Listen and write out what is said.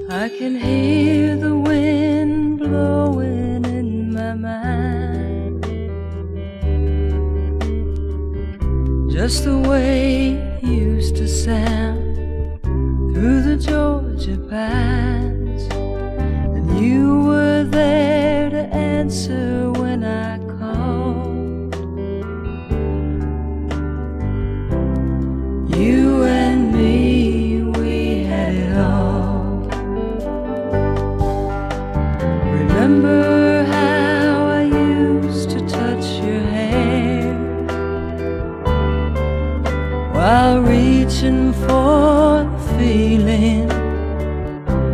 I can hear the wind blowing in my mind, just the way it used to sound through the Georgia pines. And you were there to answer when I called. You and me, we had it all. Remember